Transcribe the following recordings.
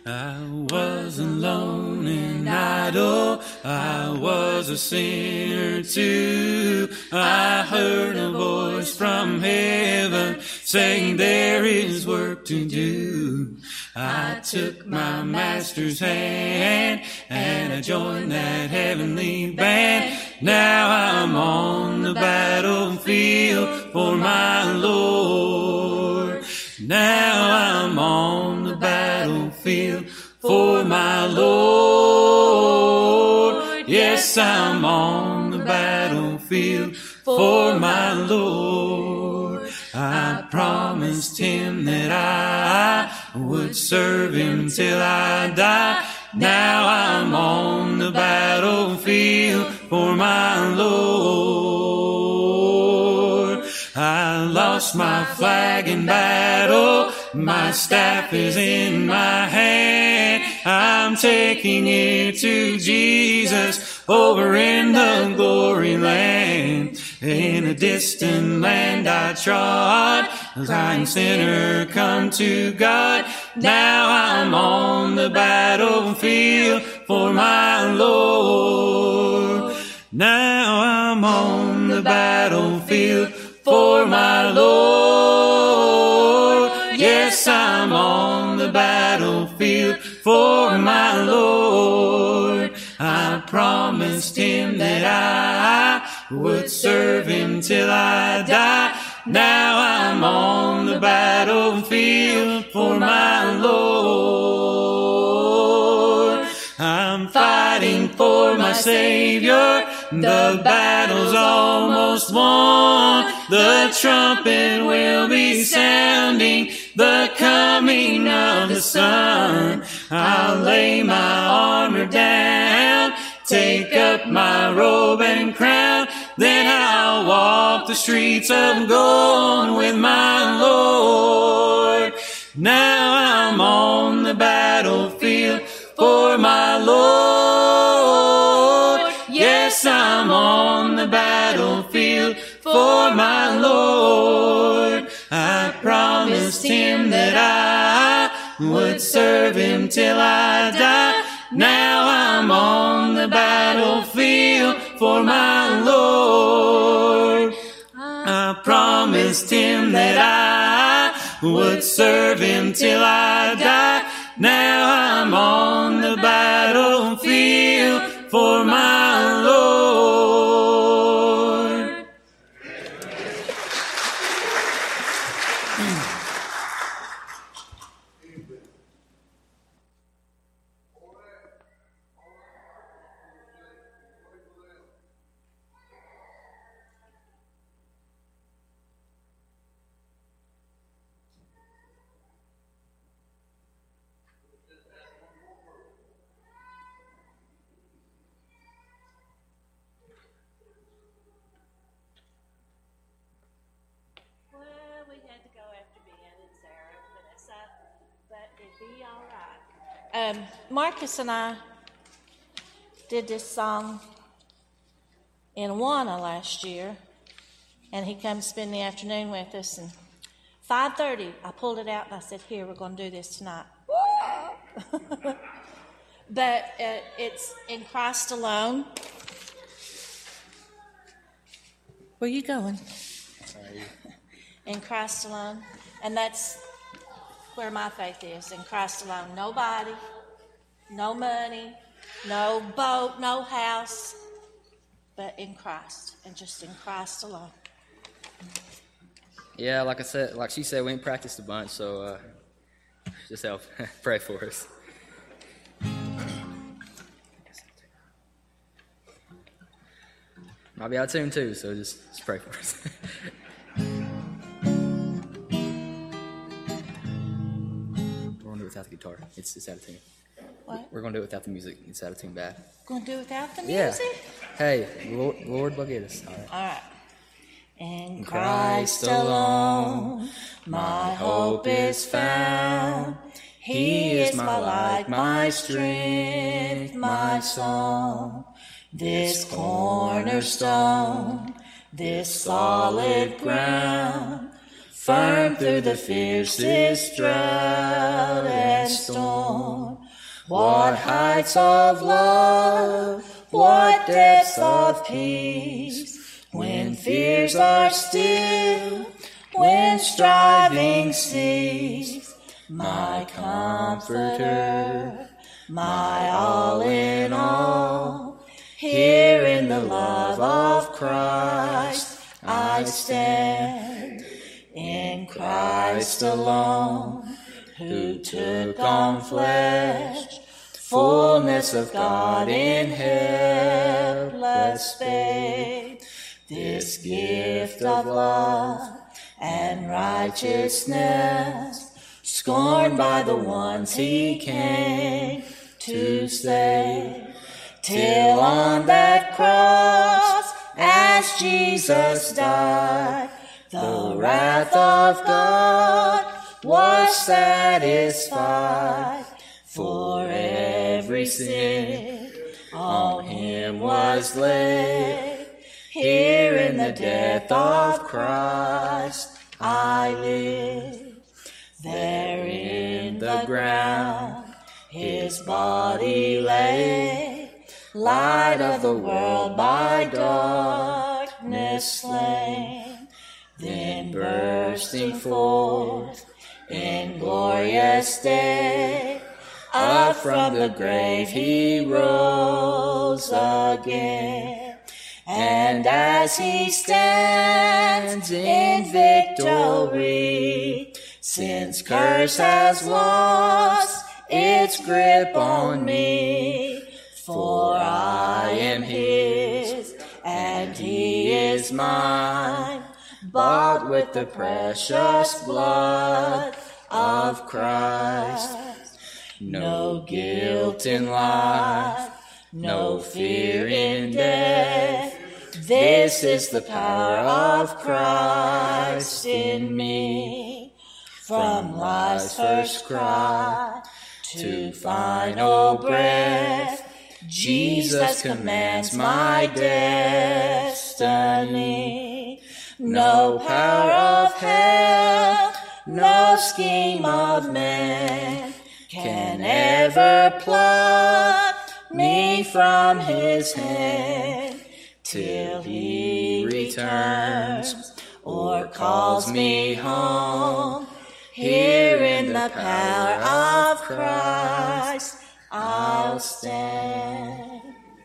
I was alone and idle, I was a sinner too. I heard a voice from heaven saying there is work to do. I took my master's hand and I joined that heavenly band. Now I'm on the battlefield for my Lord. Now I'm on the battlefield for my Lord. Yes, I'm on the battlefield for my Lord. I promised him that I would serve him till I die. Now I'm on the battlefield for my Lord. I lost my flag in battle, my staff is in my hand. I'm taking it to Jesus over in the glory land. In a distant land I trod, a lying sinner come to God. Now I'm on the battlefield for my Lord. Now I'm on the battlefield for my Lord. Yes, I'm on the battlefield for my Lord. I promised him that I would serve him till I die. Now I'm on the battlefield for my Lord. I'm fighting for my Savior. The battle's almost won. The trumpet will be sounding the coming of the sun. I'll lay my armor down, take up my robe and crown, then I'll walk the streets of gold with my Lord. Now I'm on the battlefield for my Lord. Yes, I'm on the battlefield for my Lord. I promised him that I would serve him till I die. Now I'm on the battlefield for my Lord. I promised him that I would serve him till I die. Now I'm on the battlefield for my Lord. Marcus and I did this song in Awana last year, and he came to spend the afternoon with us. And 5:30, I pulled it out and I said, "Here, we're going to do this tonight." But it's in Christ alone. Where are you going? Sorry. In Christ alone, and that's where my faith is, in Christ alone. Nobody, no money, no boat, no house, but in Christ, and just in Christ alone. Yeah, like she said, we ain't practiced a bunch, so just help pray for us. Might be out of tune too, so just pray for us. Without the guitar, it's out of tune. What? We're gonna do it without the music. It's out of tune bad. Gonna do it without the Yeah. music? Hey, Lord will get us. All right. All right. In Christ alone, my hope is found. He is my light, my strength, my song. This cornerstone, this solid ground. firm through the fiercest drought and storm. What heights of love, what depths of peace, when fears are still, when striving cease. My comforter, my all in all, here in the love of Christ I stand. In Christ alone, who took on flesh, fullness of God in helpless babe. This gift of love and righteousness, scorned by the ones he came to save. Till on that cross, as Jesus died, the wrath of God was satisfied. For every sin on him was laid. Here in the death of Christ I live. There in the ground his body lay, light of the world by darkness slain. Then bursting forth in glorious day, up from the grave he rose again. And as he stands in victory, sin's curse has lost its grip on me. For I am his, and he is mine, bought with the precious blood of Christ. No guilt in life, no fear in death. This is the power of Christ in me. From life's first cry to final breath, Jesus commands my destiny. No power of hell, no scheme of man can ever pluck me from his hand, till he returns or calls me home. Here in the power of Christ I'll stand.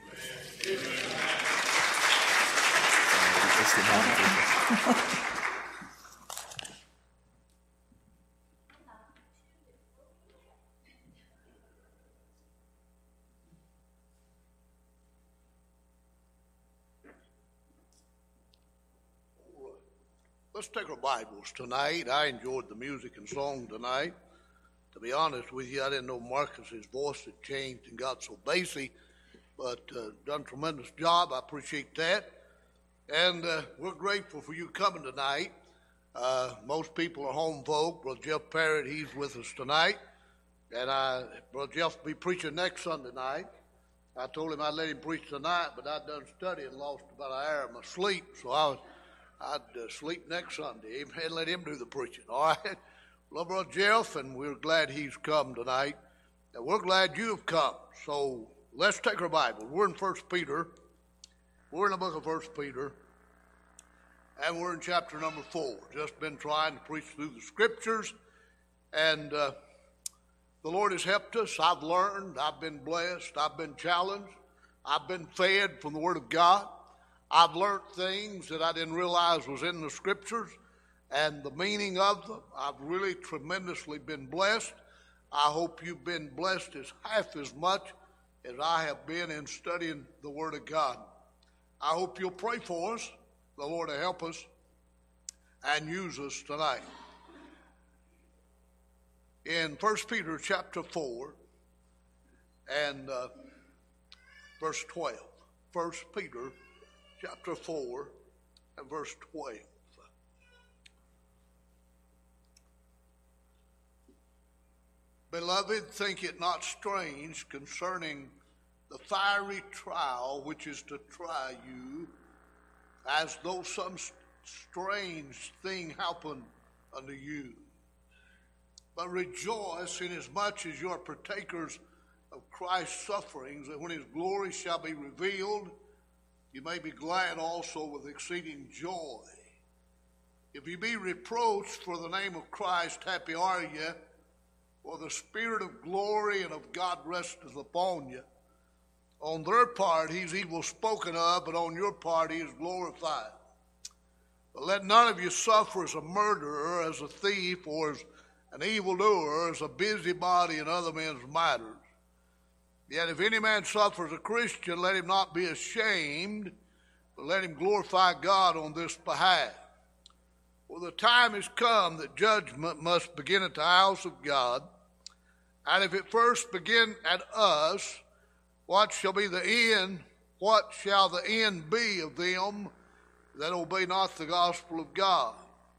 Let's take our Bibles tonight. I enjoyed the music and song tonight. To be honest with you, I didn't know Marcus's voice had changed and got so bassy, but done a tremendous job. I appreciate that. And we're grateful for you coming tonight. Most people are home folk. Brother Jeff Parrott, he's with us tonight. And Brother Jeff will be preaching next Sunday night. I told him I'd let him preach tonight, but I'd done study and lost about an hour of my sleep, so I'd sleep next Sunday and let him do the preaching, all right? Love Brother Jeff, and we're glad he's come tonight. And we're glad you've come. So let's take our Bible. We're in 1 Peter. We're in the book of 1 Peter, and we're in chapter number 4. Just been trying to preach through the Scriptures, and the Lord has helped us. I've learned. I've been blessed. I've been challenged. I've been fed from the Word of God. I've learned things that I didn't realize was in the Scriptures and the meaning of them. I've really tremendously been blessed. I hope you've been blessed as half as much as I have been in studying the Word of God. I hope you'll pray for us, the Lord to help us and use us tonight. In 1 Peter chapter 4 and verse 12. 1 Peter chapter 4 and verse 12. Beloved, think it not strange concerning the fiery trial which is to try you, as though some strange thing happened unto you. But rejoice inasmuch as you are partakers of Christ's sufferings, that when his glory shall be revealed, you may be glad also with exceeding joy. If you be reproached for the name of Christ, happy are ye, for the Spirit of glory and of God resteth upon you. On their part he is evil spoken of, but on your part he is glorified. But let none of you suffer as a murderer, as a thief, or as an evildoer, as a busybody in other men's matters. Yet if any man suffer as a Christian, let him not be ashamed, but let him glorify God on this behalf. For the time is come that judgment must begin at the house of God. And if it first begin at us, what shall be the end? What shall the end be of them that obey not the gospel of God?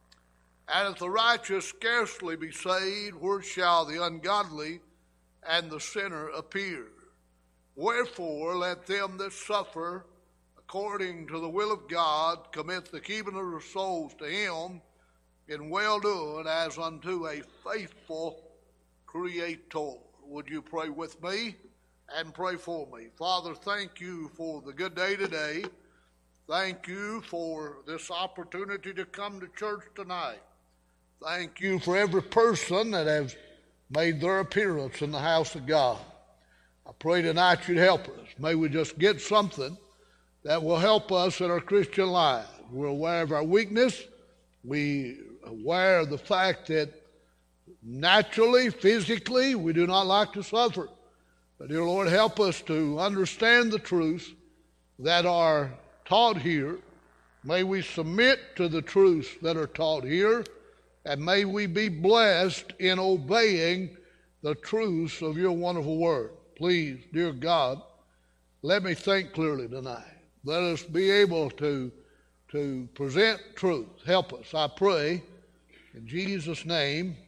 And if the righteous scarcely be saved, where shall the ungodly and the sinner appear? Wherefore let them that suffer according to the will of God commit the keeping of their souls to him in well-doing as unto a faithful Creator. Would you pray with me and pray for me? Father, thank you for the good day today. Thank you for this opportunity to come to church tonight. Thank you for every person that has made their appearance in the house of God. I pray tonight you'd help us. May we just get something that will help us in our Christian life. We're aware of our weakness. We're aware of the fact that naturally, physically, we do not like to suffer. But dear Lord, help us to understand the truths that are taught here. May we submit to the truths that are taught here, and may we be blessed in obeying the truths of your wonderful word. Please, dear God, let me think clearly tonight. Let us be able to present truth. Help us, I pray, in Jesus' name,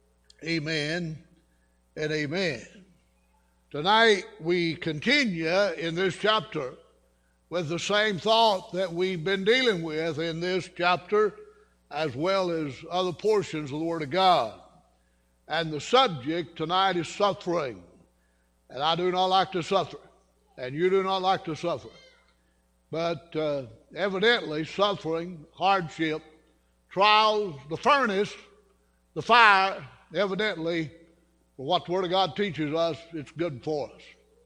amen and amen. Tonight we continue in this chapter with the same thought that we've been dealing with in this chapter as well as other portions of the Word of God. And the subject tonight is suffering. And I do not like to suffer, and you do not like to suffer. But evidently suffering, hardship, trials, the furnace, the fire, evidently, for what the Word of God teaches us, it's good for us.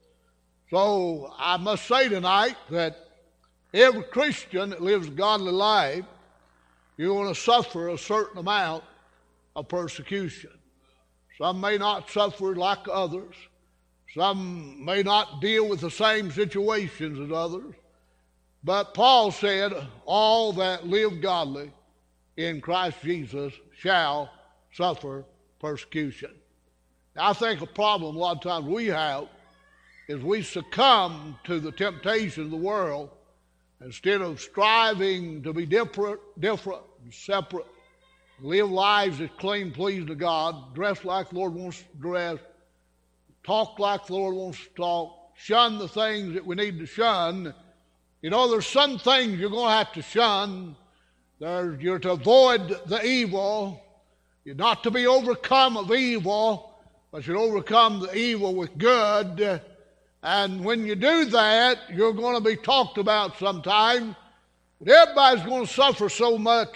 So I must say tonight that every Christian that lives a godly life, you're going to suffer a certain amount of persecution. Some may not suffer like others. Some may not deal with the same situations as others. But Paul said, all that live godly in Christ Jesus shall suffer persecution. Now, I think a problem a lot of times we have is we succumb to the temptation of the world instead of striving to be different and separate, live lives that's clean, pleasing to God, dress like the Lord wants to dress, talk like the Lord wants to talk, shun the things that we need to shun. You know, there's some things you're going to have to shun. You're to avoid the evil. You're not to be overcome of evil, but you're to overcome the evil with good. And when you do that, you're going to be talked about sometime. But everybody's going to suffer so much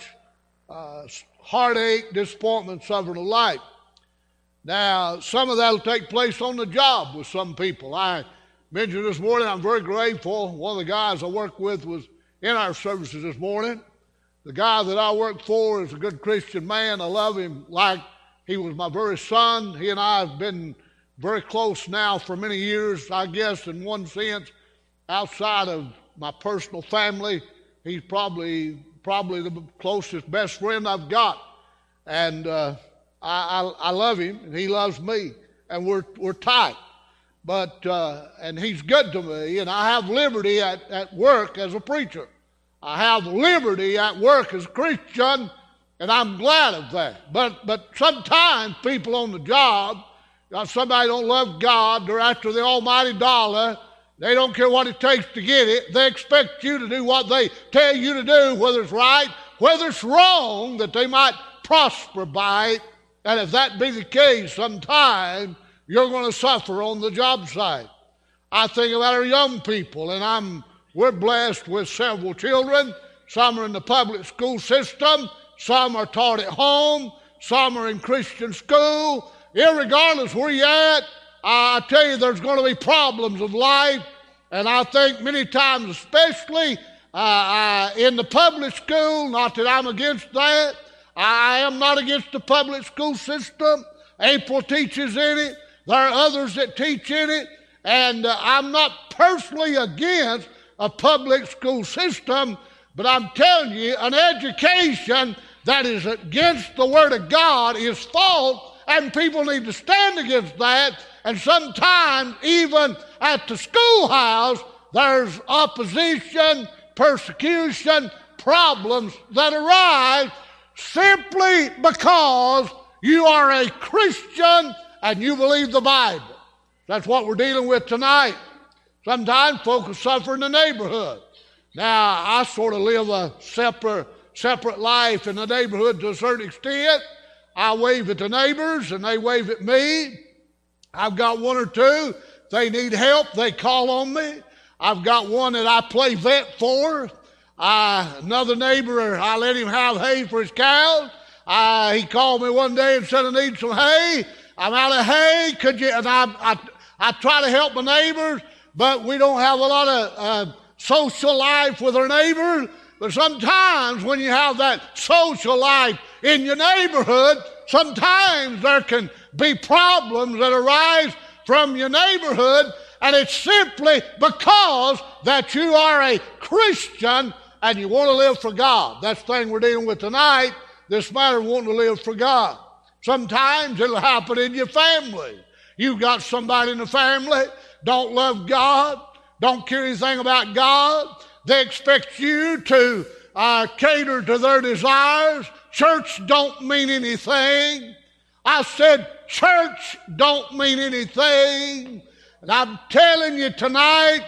heartache, disappointment, suffering of life. Now, some of that will take place on the job with some people. I mentioned this morning, I'm very grateful. One of the guys I worked with was in our services this morning. The guy that I work for is a good Christian man. I love him like he was my very son. He and I have been very close now for many years, I guess, in one sense. Outside of my personal family, he's probably the closest, best friend I've got. And I love him, and he loves me, and we're tight. But and he's good to me, and I have liberty at work as a preacher. I have liberty at work as a Christian, and I'm glad of that. But sometimes people on the job, somebody don't love God, they're after the almighty dollar, they don't care what it takes to get it, they expect you to do what they tell you to do, whether it's right, whether it's wrong, that they might prosper by it. And if that be the case, sometime you're going to suffer on the job site. I think about our young people, and we're blessed with several children. Some are in the public school system. Some are taught at home. Some are in Christian school. Irregardless where you're at, I tell you, there's going to be problems of life. And I think many times, especially in the public school, not that I'm against that. I am not against the public school system. April teaches in it. There are others that teach in it. And I'm not personally against a public school system, but I'm telling you, an education that is against the Word of God is false, and people need to stand against that. And sometimes, even at the schoolhouse, there's opposition, persecution, problems that arise simply because you are a Christian and you believe the Bible. That's what we're dealing with tonight. Sometimes folks will suffer in the neighborhood. Now, I sort of live a separate life in the neighborhood to a certain extent. I wave at the neighbors and they wave at me. I've got one or two. If they need help, they call on me. I've got one that I play vet for. Another neighbor, I let him have hay for his cows. He called me one day and said, I need some hay. I'm out of hay. Could you? And I try to help my neighbors, but we don't have a lot of social life with our neighbors. But sometimes when you have that social life in your neighborhood, sometimes there can be problems that arise from your neighborhood, and it's simply because that you are a Christian and you want to live for God. That's the thing we're dealing with tonight, this matter of wanting to live for God. Sometimes it'll happen in your family. You've got somebody in the family, don't love God, don't care anything about God. They expect you to cater to their desires. Church don't mean anything. I said church don't mean anything. And I'm telling you tonight,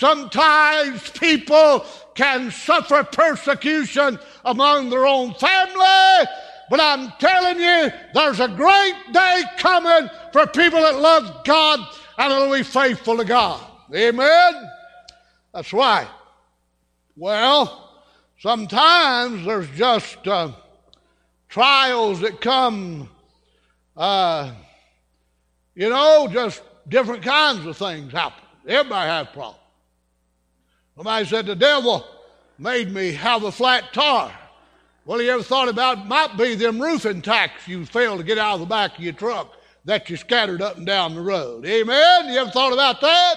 sometimes people can suffer persecution among their own family. But I'm telling you, there's a great day coming for people that love God and will be faithful to God. Amen? That's right. Well, sometimes there's just trials that come, just different kinds of things happen. Everybody has problems. Somebody said, the devil made me have a flat tire. Well, you ever thought about it might be them roofing tacks you failed to get out of the back of your truck that you scattered up and down the road. Amen? You ever thought about that?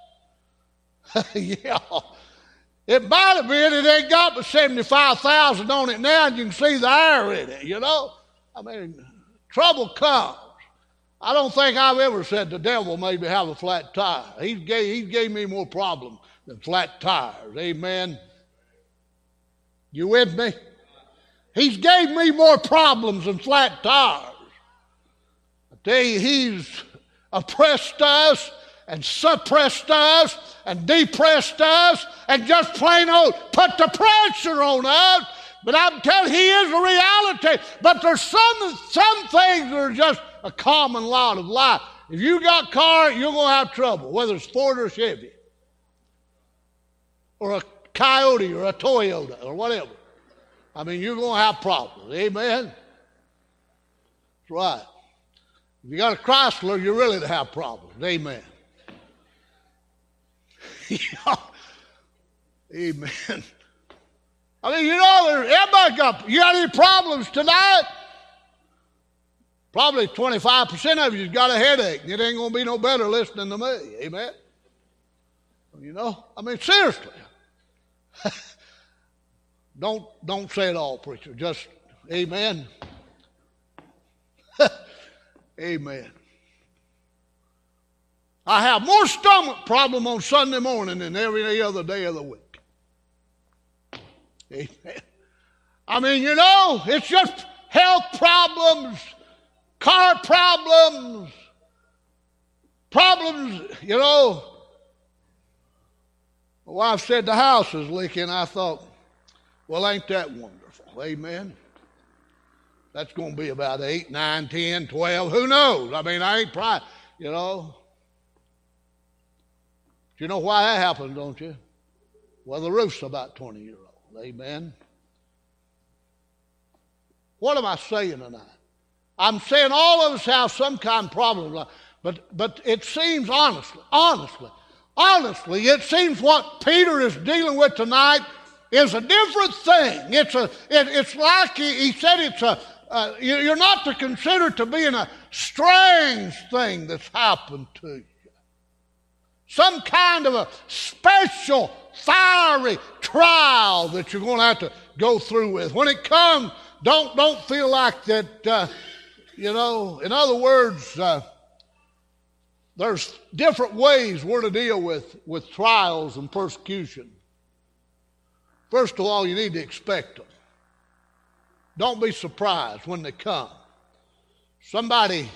Yeah. It might have been. It ain't got but 75,000 on it now, and you can see the air in it, I mean, trouble comes. I don't think I've ever said the devil made me have a flat tire. He gave me more problems than flat tires. Amen? You with me? He's gave me more problems than flat tires. I tell you, he's oppressed us and suppressed us and depressed us and just plain old put the pressure on us. But I'm telling you, he is a reality. But there's some things that are just a common lot of life. If you got a car, you're going to have trouble, whether it's Ford or Chevy or a Coyote or a Toyota or whatever. I mean, you're going to have problems. Amen? That's right. If you got a Chrysler, you're really to have problems. Amen. Amen. I mean, everybody you got any problems tonight? Probably 25% of you's got a headache, and it ain't going to be no better listening to me. Amen? I mean, seriously. Don't say it all, preacher. Just, amen. Amen. I have more stomach problem on Sunday morning than every other day of the week. Amen. I mean, it's just health problems, car problems, My wife said the house is leaking. I thought, well, ain't that wonderful? Amen. That's going to be about 8, 9, 10, 12. Who knows? I mean, I ain't proud, you know. You know why that happens, don't you? Well, the roof's about 20 years old. Amen. What am I saying tonight? I'm saying all of us have some kind of problem, but it seems honestly, it seems what Peter is dealing with tonight is a different thing. It's like he said you're not to consider it to be a strange thing that's happened to you. Some kind of a special fiery trial that you're going to have to go through with. When it comes, don't feel like that, in other words, there's different ways we're to deal with trials and persecution. First of all, you need to expect them. Don't be surprised when they come. Somebody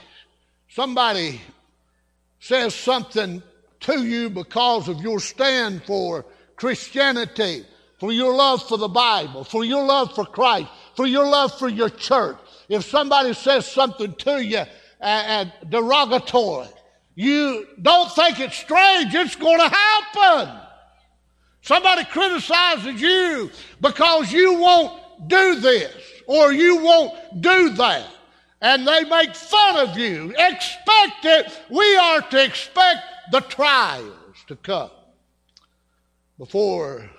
says something to you because of your stand for Christianity, for your love for the Bible, for your love for Christ, for your love for your church. If somebody says something to you derogatory, you don't think it's strange. It's going to happen. Somebody criticizes you because you won't do this or you won't do that, and they make fun of you. Expect it. We are to expect the trials to come. Before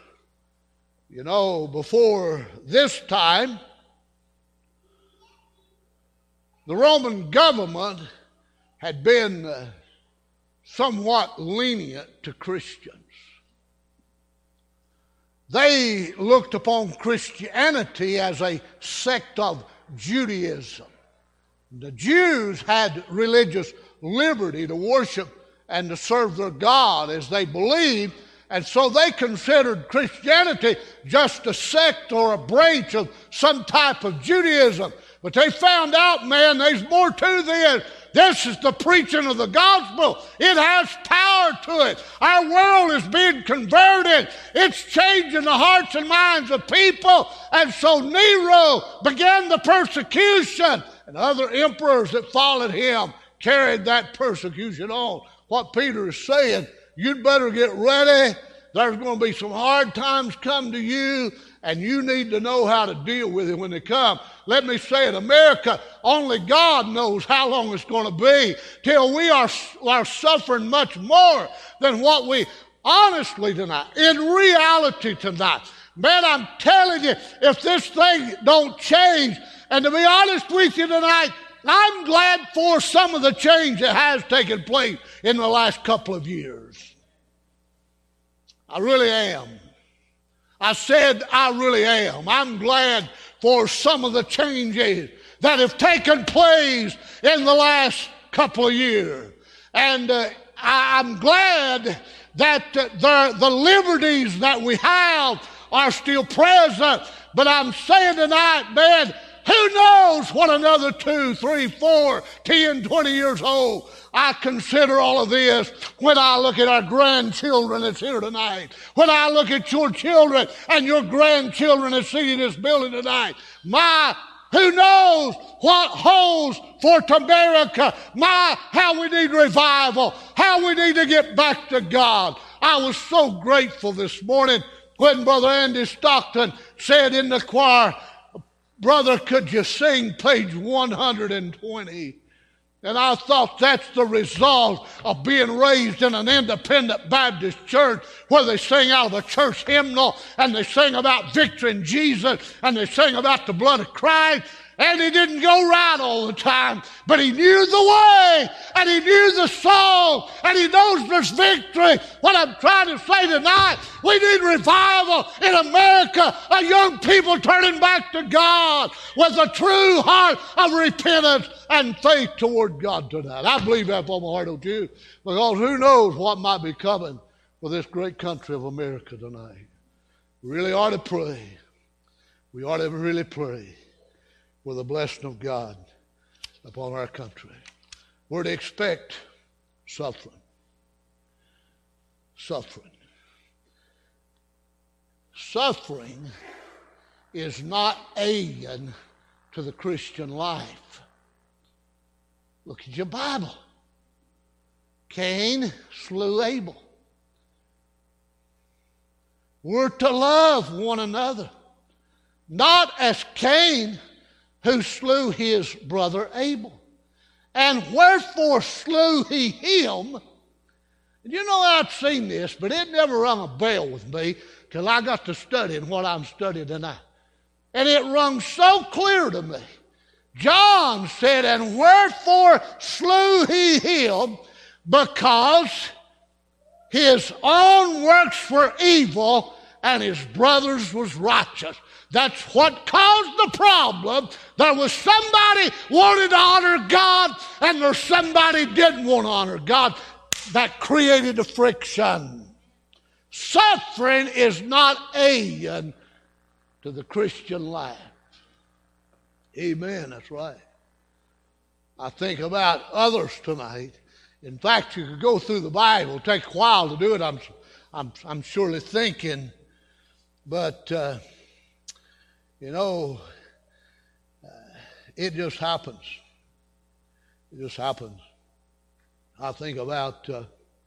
this time, the Roman government had been somewhat lenient to Christians. They looked upon Christianity as a sect of Judaism. The Jews had religious liberty to worship and to serve their God as they believed, and so they considered Christianity just a sect or a branch of some type of Judaism. But they found out, man, there's more to this. This is the preaching of the gospel. It has power to it. Our world is being converted. It's changing the hearts and minds of people. And so Nero began the persecution, and other emperors that followed him carried that persecution on. What Peter is saying, you'd better get ready. There's going to be some hard times come to you, and you need to know how to deal with it when they come. Let me say in America, only God knows how long it's going to be till we are suffering much more than what we honestly tonight, in reality tonight. Man, I'm telling you, if this thing don't change, and to be honest with you tonight, I'm glad for some of the change that has taken place in the last couple of years. I really am. I said I really am. I'm glad for some of the changes that have taken place in the last couple of years. And I'm glad that the liberties that we have are still present. But I'm saying tonight, man, who knows what another 2, 3, 4, 10, 20 years old. I consider all of this when I look at our grandchildren that's here tonight. When I look at your children and your grandchildren that's sitting in this building tonight. Who knows what holds for America? How we need revival. How we need to get back to God. I was so grateful this morning when Brother Andy Stockton said in the choir, "Brother, could you sing page 120? And I thought that's the result of being raised in an independent Baptist church where they sing out of a church hymnal and they sing about victory in Jesus and they sing about the blood of Christ. And he didn't go right all the time, but he knew the way, and he knew the song, and he knows there's victory. What I'm trying to say tonight, we need revival in America, a young people turning back to God with a true heart of repentance and faith toward God tonight. I believe that from my heart, don't you? Because who knows what might be coming for this great country of America tonight. We really ought to pray. We ought to really pray for the blessing of God upon our country. We're to expect suffering. Suffering. Suffering is not alien to the Christian life. Look at your Bible. Cain slew Abel. We're to love one another, not as Cain, who slew his brother Abel. And wherefore slew he him? And you know, I've seen this, but it never rung a bell with me till I got to studying what I'm studying tonight. And it rung so clear to me. John said, and wherefore slew he him? Because his own works were evil and his brother's was righteous. That's what caused the problem. There was somebody wanted to honor God and there's somebody didn't want to honor God. That created a friction. Suffering is not alien to the Christian life. Amen, that's right. I think about others tonight. In fact, you could go through the Bible. It'll take a while to do it, I'm surely thinking. But, it just happens. It just happens. I think about, the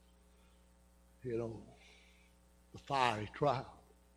fiery trial.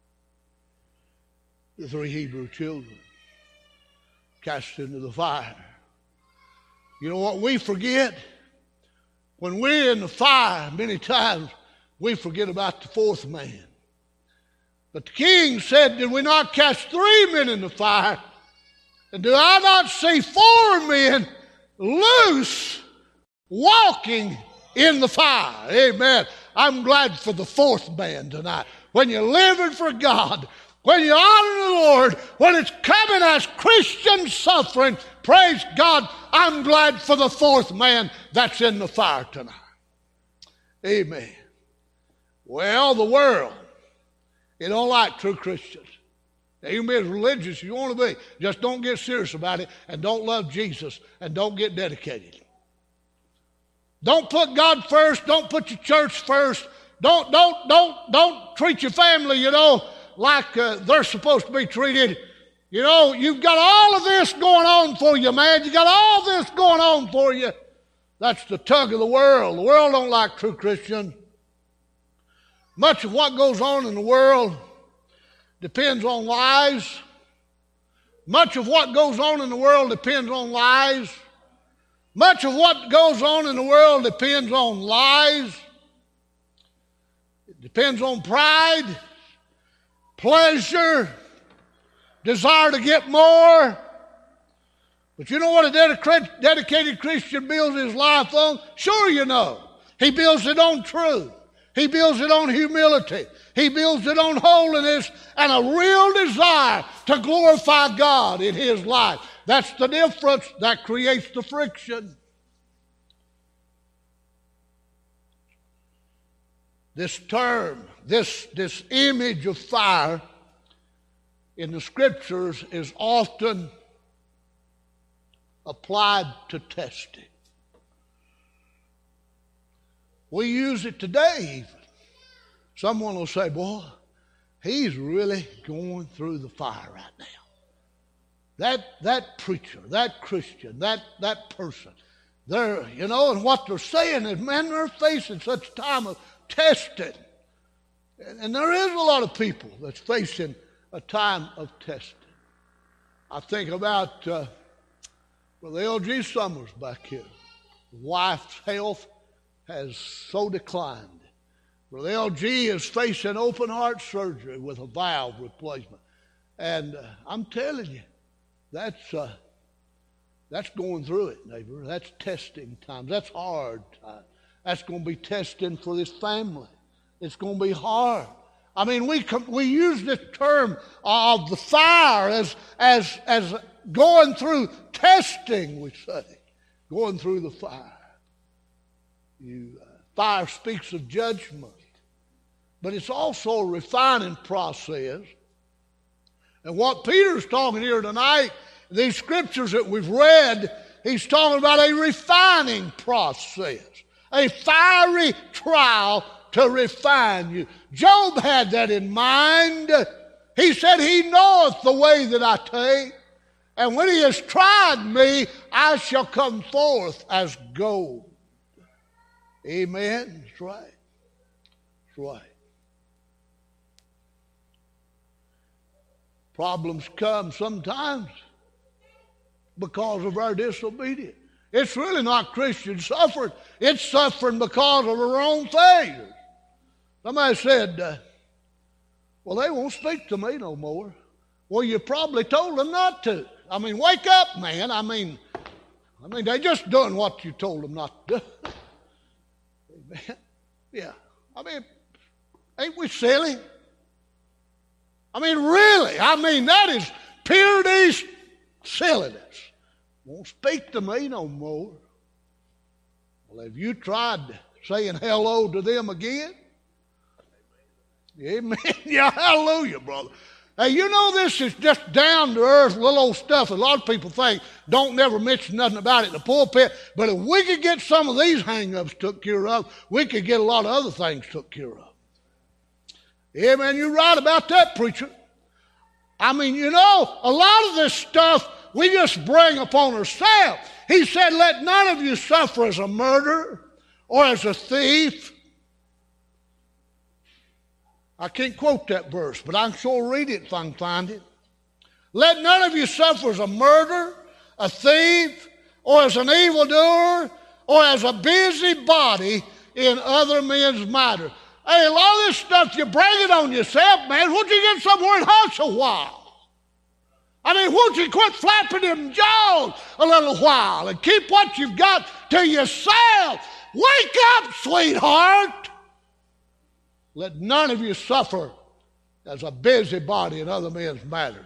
The 3 Hebrew children cast into the fire. You know what we forget? When we're in the fire, many times we forget about the 4th man. But the king said, did we not cast 3 men in the fire? And do I not see 4 men loose walking in the fire? Amen. I'm glad for the 4th man tonight. When you're living for God, when you honor the Lord, when it's coming as Christian suffering, praise God, I'm glad for the 4th man that's in the fire tonight. Amen. Well, the world, it don't like true Christians. Now, you can be as religious as you want to be. Just don't get serious about it and don't love Jesus and don't get dedicated. Don't put God first. Don't put your church first. Don't treat your family, like they're supposed to be treated. You've got all of this going on for you, man. You got all this going on for you. That's the tug of the world. The world don't like true Christians. Much of what goes on in the world depends on lies. Much of what goes on in the world depends on lies. Much of what goes on in the world depends on lies. It depends on pride, pleasure, desire to get more. But you know what a dedicated Christian builds his life on? Sure you know. He builds it on truth. He builds it on humility. He builds it on holiness and a real desire to glorify God in his life. That's the difference that creates the friction. This term, this image of fire in the Scriptures is often applied to testing. We use it today even. Someone will say, boy, he's really going through the fire right now. That preacher, that Christian, that person, and what they're saying is, man, they're facing such a time of testing. And there is a lot of people that's facing a time of testing. I think about Brother L.G. Summers back here. His wife's health has so declined. Brother L.G. is facing open heart surgery with a valve replacement. And I'm telling you, that's going through it, neighbor. That's testing times. That's hard times. That's going to be testing for this family. It's going to be hard. I mean, we use this term of the fire as going through testing, we say. Going through the fire. Fire speaks of judgment. But it's also a refining process. And what Peter's talking here tonight, these scriptures that we've read, he's talking about a refining process. A fiery trial to refine you. Job had that in mind. He said, he knoweth the way that I take. And when he has tried me, I shall come forth as gold. Amen. That's right. That's right. Problems come sometimes because of our disobedience. It's really not Christian suffering. It's suffering because of our own failures. Somebody said, well, they won't speak to me no more. Well, you probably told them not to. I mean, wake up, man. I mean, they just doing what you told them not to do. Amen. Yeah. I mean, ain't we silly? I mean, really. I mean, that is pure silliness. Won't speak to me no more. Well, have you tried saying hello to them again? Amen. Yeah, hallelujah, brother. Hey, you know this is just down-to-earth little old stuff. A lot of people think don't never mention nothing about it in the pulpit. But if we could get some of these hang-ups took care of, we could get a lot of other things took care of. Amen. You're right about that, preacher. I mean, you know, a lot of this stuff we just bring upon ourselves. He said, let none of you suffer as a murderer or as a thief. I can't quote that verse, but I can sure read it if I can find it. Let none of you suffer as a murderer, a thief, or as an evildoer, or as a busybody in other men's matters. Hey, a lot of this stuff, you bring it on yourself, man. Won't you get somewhere and hush a while? I mean, won't you quit flapping them jaws a little while and keep what you've got to yourself? Wake up, sweetheart. Let none of you suffer as a busybody in other men's matters.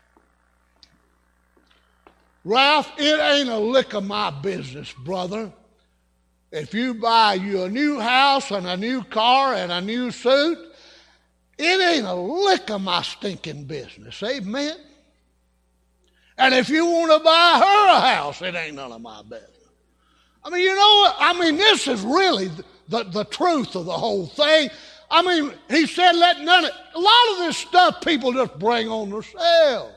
Ralph, it ain't a lick of my business, brother. If you buy you a new house and a new car and a new suit, it ain't a lick of my stinking business. Amen? And if you want to buy her a house, it ain't none of my business. I mean, you know what? I mean, this is really the truth of the whole thing. I mean, he said, let none of, a lot of this stuff people just bring on themselves.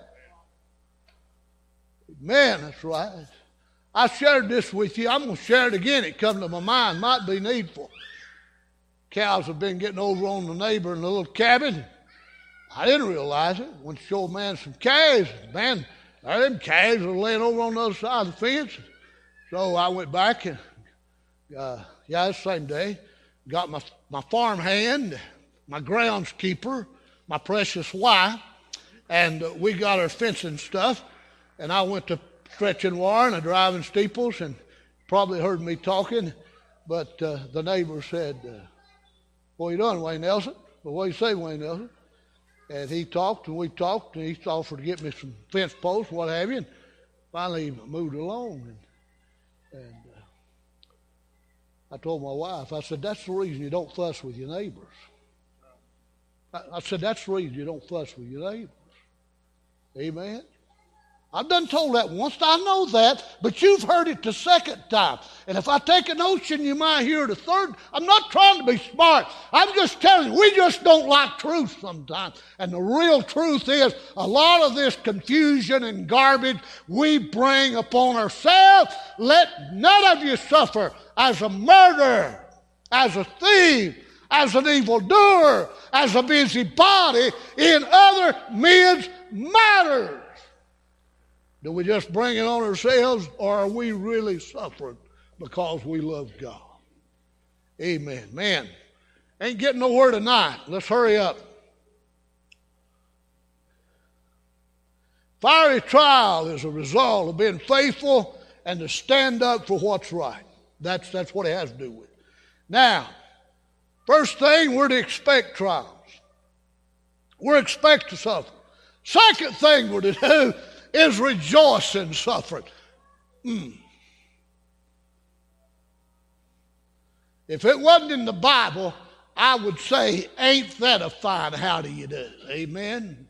Man, that's right. I shared this with you. I'm going to share it again. It come to my mind. Might be needful. Cows have been getting over on the neighbor in the little cabin. I didn't realize it. Went to show a man some calves. Man, them calves were laying over on the other side of the fence. So I went back and, the same day, got my farm hand, my groundskeeper, my precious wife, and we got our fencing stuff. And I went to stretching wire and driving steeples, and probably heard me talking. But the neighbor said, what you doing, Wayne Nelson? Well, what do you say, Wayne Nelson? And he talked, and we talked, and he offered to get me some fence posts, what have you. And finally, he moved along. And I told my wife, I said, that's the reason you don't fuss with your neighbors. I said, that's the reason you don't fuss with your neighbors. Amen? I've done told that once. I know that, but you've heard it the second time. And if I take a notion, you might hear it a third. I'm not trying to be smart. I'm just telling you, we just don't like truth sometimes. And the real truth is, a lot of this confusion and garbage we bring upon ourselves. Let none of you suffer as a murderer, as a thief, as an evildoer, as a busybody in other men's matters. Do we just bring it on ourselves, or are we really suffering because we love God? Amen. Man, ain't getting nowhere tonight. Let's hurry up. Fiery trial is a result of being faithful and to stand up for what's right. That's what it has to do with. Now, first thing, we're to expect trials. We're expect to suffer. Second thing we're to do is rejoice in suffering. If it wasn't in the Bible, I would say, ain't that a fine how do you do? Amen?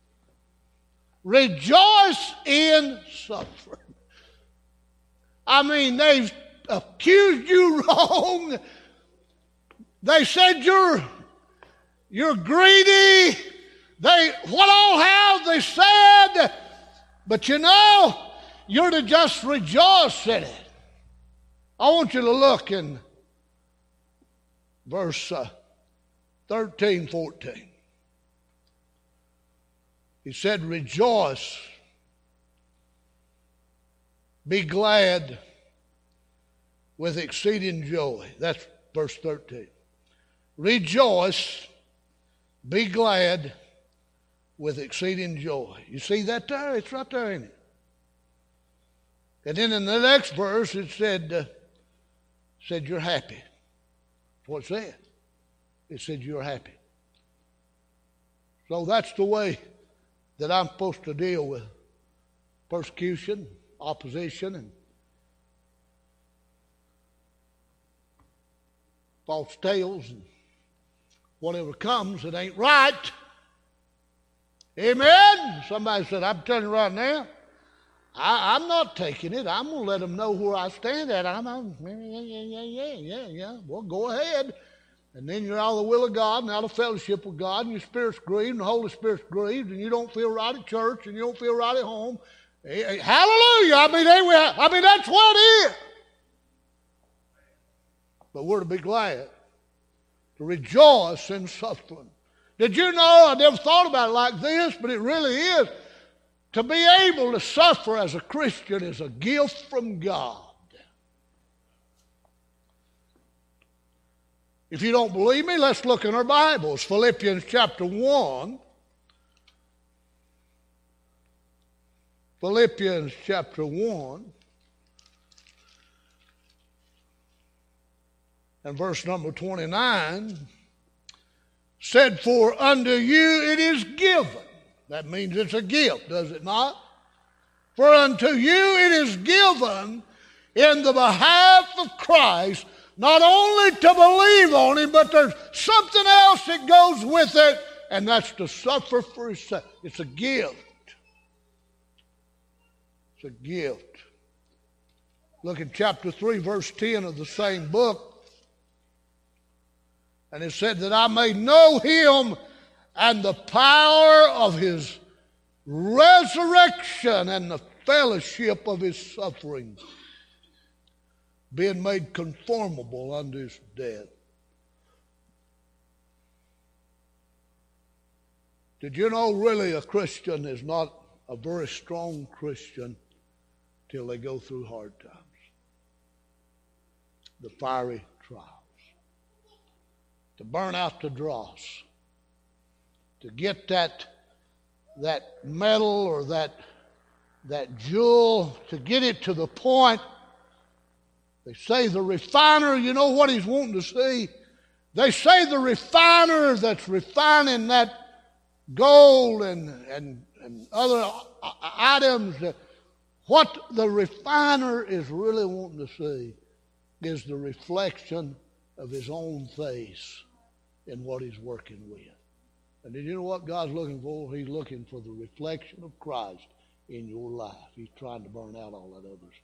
Rejoice in suffering. I mean, they've accused you wrong. They said you're greedy. What all have they said? But you know, you're to just rejoice in it. I want you to look in verse 13, 14. He said, rejoice, be glad with exceeding joy. That's verse 13. Rejoice, be glad with exceeding joy. You see that there? It's right there, ain't it? And then in the next verse it said you're happy. That's what it said. It said you're happy. So that's the way that I'm supposed to deal with persecution, opposition, and false tales, and whatever comes that ain't right. Amen? Somebody said, I'm telling you right now, I'm not taking it. I'm going to let them know where I stand at. Yeah. Well, go ahead. And then you're out of the will of God and out of fellowship with God, and your spirit's grieved, and the Holy Spirit's grieved, and you don't feel right at church, and you don't feel right at home. Hallelujah! I mean, that's what it is. But we're to be glad, to rejoice in suffering. Did you know, I never thought about it like this, but it really is. To be able to suffer as a Christian is a gift from God. If you don't believe me, let's look in our Bibles. Philippians chapter 1. Philippians chapter 1. And verse number 29 said, for unto you it is given. That means it's a gift, does it not? For unto you it is given in the behalf of Christ, not only to believe on him, but there's something else that goes with it, and that's to suffer for his sake. It's a gift. It's a gift. Look at chapter 3, verse 10 of the same book. And it said that I may know him and the power of his resurrection and the fellowship of his sufferings, being made conformable unto his death. Did you know really a Christian is not a very strong Christian till they go through hard times, the fiery trials, to burn out the dross, to get that metal or that jewel, to get it to the point. They say the refiner, you know what he's wanting to see? They say the refiner that's refining that gold and other items, what the refiner is really wanting to see is the reflection of his own face in what he's working with. And did you know what God's looking for? He's looking for the reflection of Christ in your life. He's trying to burn out all that other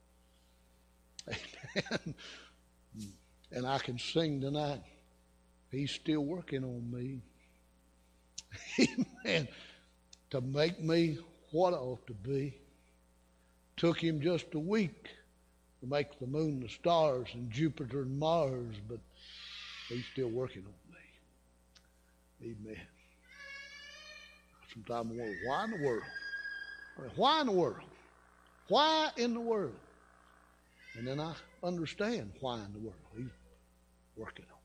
stuff. Amen. And I can sing tonight, he's still working on me. Amen. To make me what I ought to be. Took him just a week to make the moon, the stars, and Jupiter and Mars, but he's still working on me. Amen. Sometimes I wonder, why in the world? Why in the world? Why in the world? And then I understand why in the world. He's working on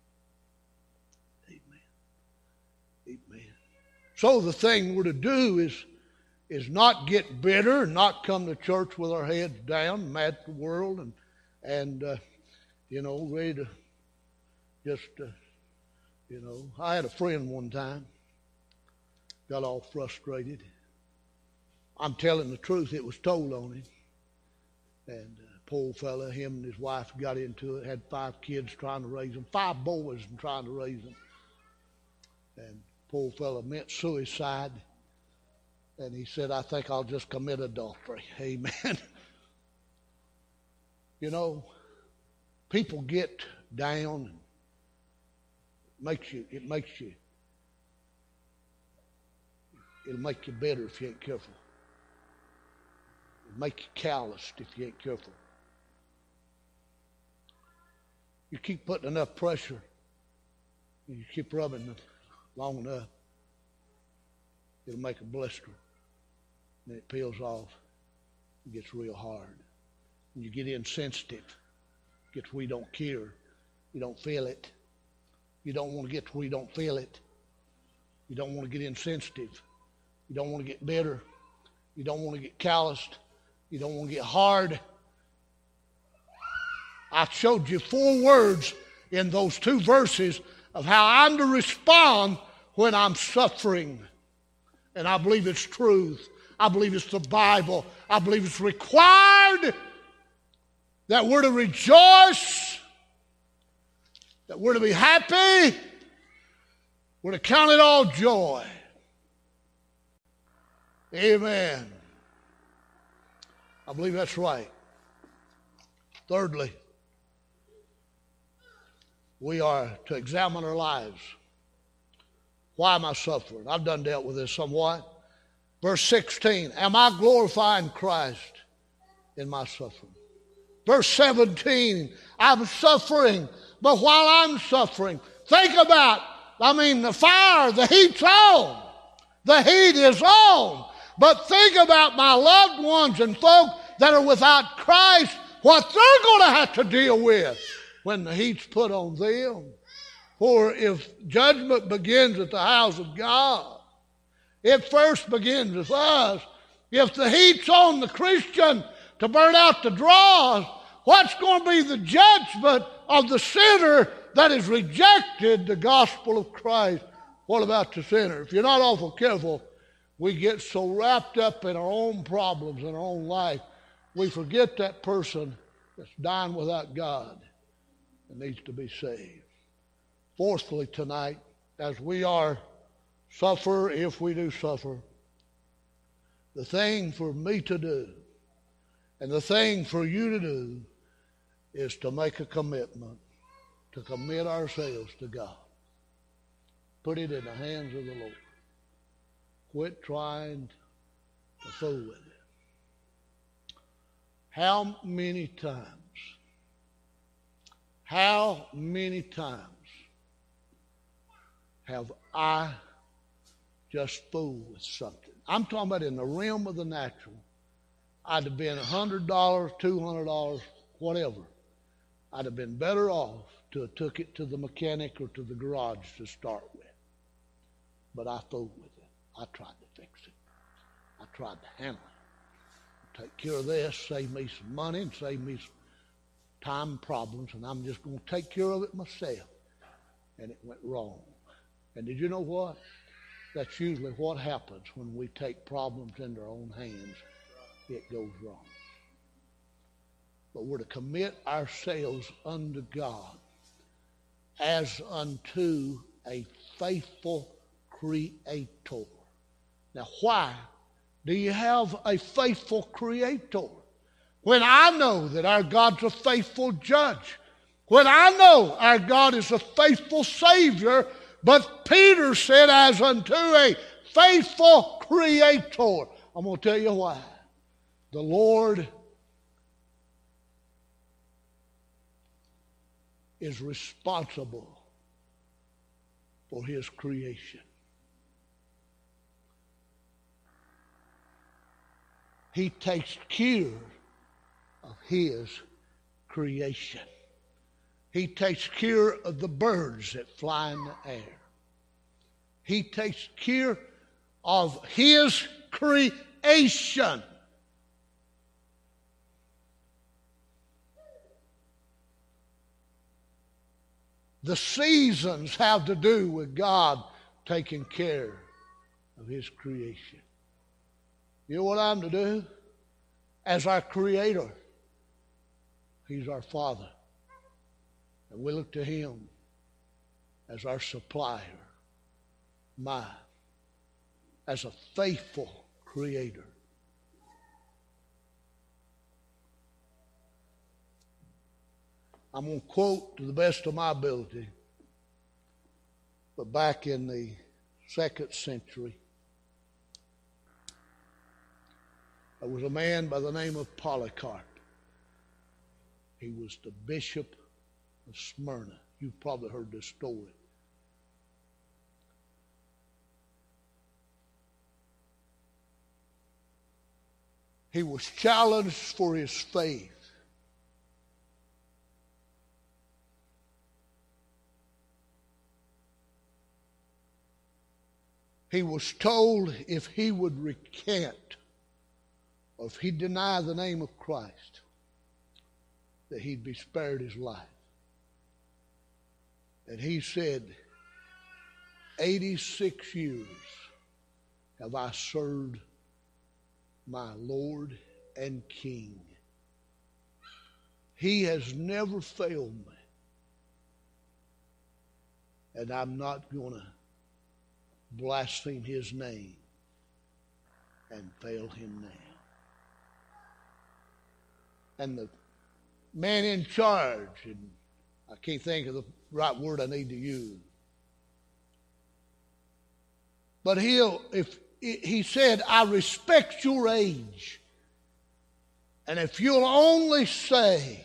me. Amen. Amen. So the thing we're to do is not get bitter, not come to church with our heads down, mad at the world, and ready to just, I had a friend one time, got all frustrated. I'm telling the truth, it was told on him. And poor fella, him and his wife got into it, had 5 kids trying to raise them, 5 boys and trying to raise them. And poor fella meant suicide. And he said, I think I'll just commit adultery. Amen. People get down. It'll make you bitter if you ain't careful. It'll make you calloused if you ain't careful. You keep putting enough pressure, and you keep rubbing it long enough, it'll make a blister. And it peels off. It gets real hard. And you get insensitive. It gets where you don't care. You don't feel it. You don't want to get to where you don't feel it. You don't want to get insensitive. You don't want to get bitter. You don't want to get calloused. You don't want to get hard. I showed you 4 words in those 2 verses of how I'm to respond when I'm suffering. And I believe it's truth. I believe it's the Bible. I believe it's required that we're to rejoice, that we're to be happy, we're to count it all joy. Amen. I believe that's right. Thirdly, we are to examine our lives. Why am I suffering? I've done dealt with this somewhat. Verse 16, am I glorifying Christ in my suffering? Verse 17, I'm suffering, but while I'm suffering, think about, the fire, the heat's on. The heat is on. But think about my loved ones and folk that are without Christ, what they're going to have to deal with when the heat's put on them. For if judgment begins at the house of God, it first begins with us. If the heat's on the Christian to burn out the dross, what's going to be the judgment of the sinner that has rejected the gospel of Christ? What about the sinner? If you're not awful careful, we get so wrapped up in our own problems in our own life, we forget that person that's dying without God and needs to be saved. Fourthly, tonight, as we suffer, if we do suffer, the thing for me to do and the thing for you to do is to make a commitment, to commit ourselves to God. Put it in the hands of the Lord. Quit trying to fool with it. How many times have I just fooled with something? I'm talking about in the realm of the natural. I'd have been $100, $200, whatever. I'd have been better off to have took it to the mechanic or to the garage to start with. But I fooled with it. I tried to fix it. I tried to handle it. Take care of this, save me some money and save me some time problems, and I'm just going to take care of it myself. And it went wrong. And did you know what? That's usually what happens when we take problems into our own hands. It goes wrong. But we're to commit ourselves unto God as unto a faithful Creator. Now, why do you have a faithful Creator? When I know that our God's a faithful judge, when I know our God is a faithful Savior, but Peter said, as unto a faithful Creator. I'm going to tell you why. The Lord is responsible for His creation. He takes care of His creation. He takes care of the birds that fly in the air. He takes care of His creation. The seasons have to do with God taking care of His creation. You know what I'm to do? As our Creator, He's our Father. And we look to Him as our supplier, as a faithful Creator. I'm going to quote to the best of my ability, but back in the 2nd century, There was a man by the name of Polycarp. He was the bishop of Smyrna. You've probably heard this story. He was challenged for his faith. He was told if he would recant, or if he'd deny the name of Christ, that he'd be spared his life. And he said, 86 years have I served my Lord and King. He has never failed me. And I'm not going to blaspheme his name and fail him now. And the man in charge, and I can't think of the right word I need to use, but he said, I respect your age, and if you'll only say,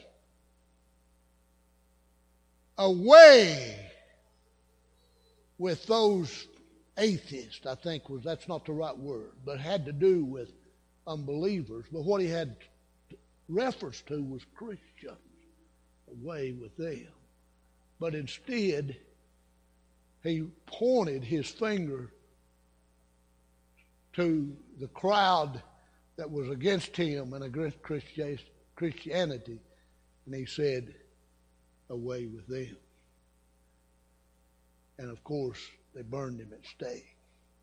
away with those atheists, I think that's not the right word, but had to do with unbelievers. But what he had reference to was Christians, away with them. But instead, he pointed his finger to the crowd that was against him and against Christianity, and he said, away with them. And of course, they burned him at stake.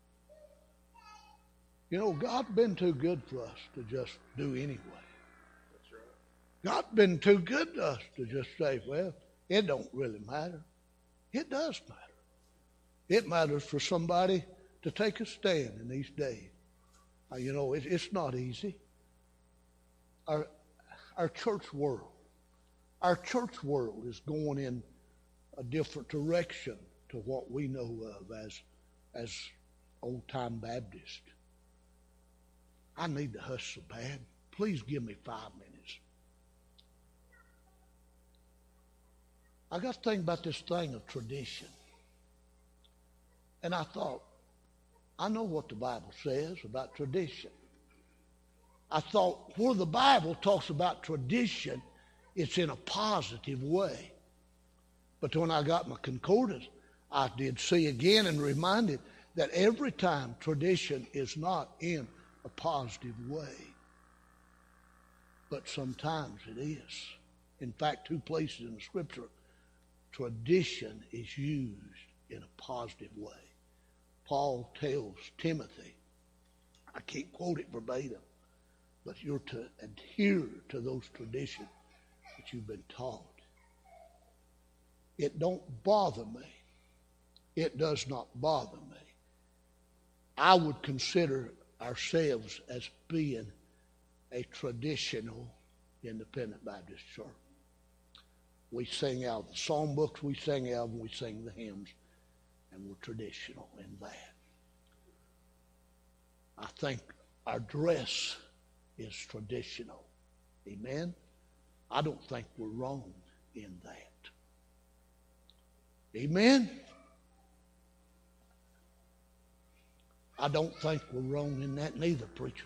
You know, God's been too good for us to just do anyway. That's right. God's been too good to us to just say, well, it don't really matter. It does matter. It matters for somebody to take a stand in these days. You know, it's not easy. Our church world is going in a different direction to what we know of as old-time Baptist. I need to hush so bad. Please give me 5 minutes. I got to think about this thing of tradition. And I thought, I know what the Bible says about tradition. I thought, where the Bible talks about tradition, it's in a positive way. But when I got my concordance, I did see again and reminded that every time tradition is not in a positive way. But sometimes it is. In fact, 2 places in the Scripture, tradition is used in a positive way. Paul tells Timothy, I can't quote it verbatim, but you're to adhere to those traditions that you've been taught. It don't bother me. It does not bother me. I would consider ourselves as being a traditional independent Baptist church. We sing out of the songbooks, we sing out, and we sing the hymns, and we're traditional in that. I think our dress is traditional. Amen? I don't think we're wrong in that. Amen? I don't think we're wrong in that neither, preacher.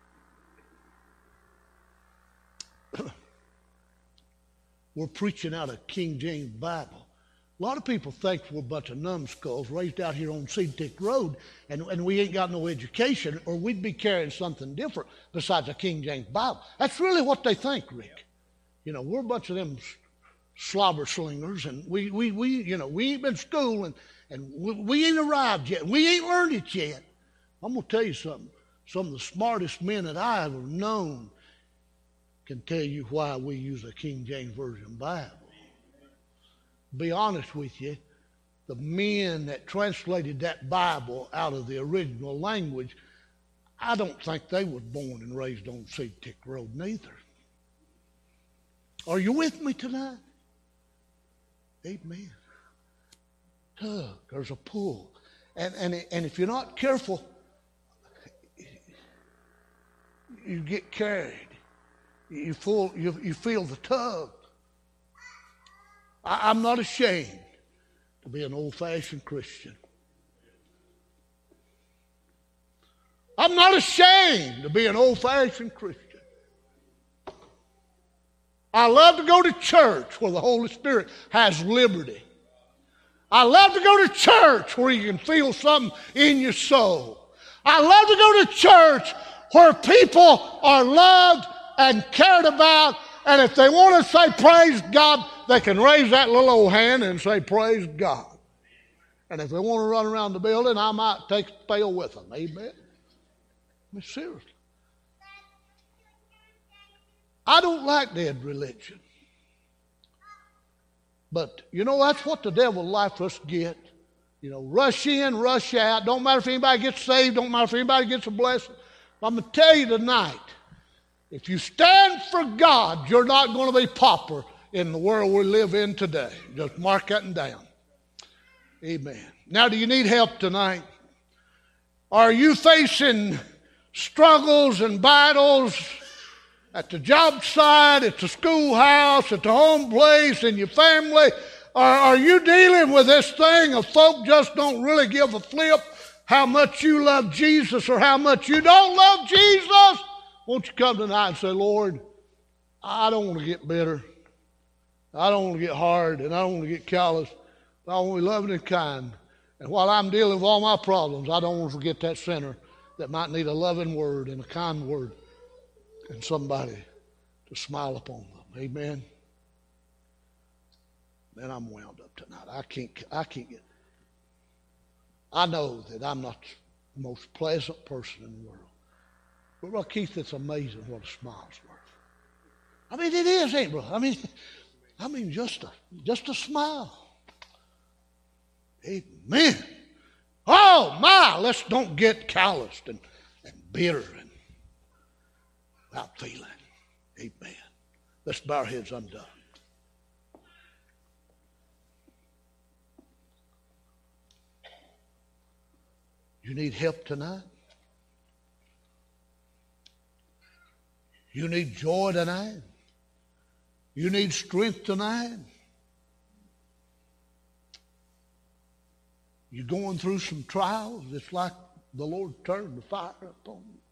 We're preaching out of King James Bible. A lot of people think we're a bunch of numbskulls raised out here on Seed Tick Road and we ain't got no education, or we'd be carrying something different besides a King James Bible. That's really what they think, Rick. You know, we're a bunch of them slobber slingers, and we ain't been to school, and we ain't arrived yet. We ain't learned it yet. I'm going to tell you something. Some of the smartest men that I ever known can tell you why we use a King James Version Bible. Be honest with you, the men that translated that Bible out of the original language, I don't think they was born and raised on Seed Tick Road neither. Are you with me tonight? Amen. Tug, there's a pull. And if you're not careful, you get carried. You feel the tug. I'm not ashamed to be an old-fashioned Christian. I'm not ashamed to be an old-fashioned Christian. I love to go to church where the Holy Spirit has liberty. I love to go to church where you can feel something in your soul. I love to go to church where people are loved and cared about, and if they want to say praise God, they can raise that little old hand and say praise God. And if they want to run around the building, I might take the pail with them. Amen? I mean, seriously. I don't like dead religion. But, that's what the devil would like for us to get. Rush in, rush out. Don't matter if anybody gets saved. Don't matter if anybody gets a blessing. I'm going to tell you tonight, if you stand for God, you're not going to be pauper in the world we live in today. Just mark that down. Amen. Now, do you need help tonight? Are you facing struggles and battles at the job site, at the schoolhouse, at the home place, in your family? Are you dealing with this thing of folk just don't really give a flip how much you love Jesus or how much you don't love Jesus? Won't you come tonight and say, Lord, I don't want to get bitter. I don't want to get hard, and I don't want to get callous. I want to be loving and kind. And while I'm dealing with all my problems, I don't want to forget that sinner that might need a loving word and a kind word and somebody to smile upon them. Amen. Man, I'm wound up tonight. I can't get. I know that I'm not the most pleasant person in the world. But Brother Keith, it's amazing what a smile's worth. I mean, it is, ain't it, brother? I mean, just a smile. Amen. Oh my, let's don't get calloused and bitter and without feeling. Amen. Let's bow our heads undone. You need help tonight? You need joy tonight? You need strength tonight? You're going through some trials. It's like the Lord turned the fire upon you.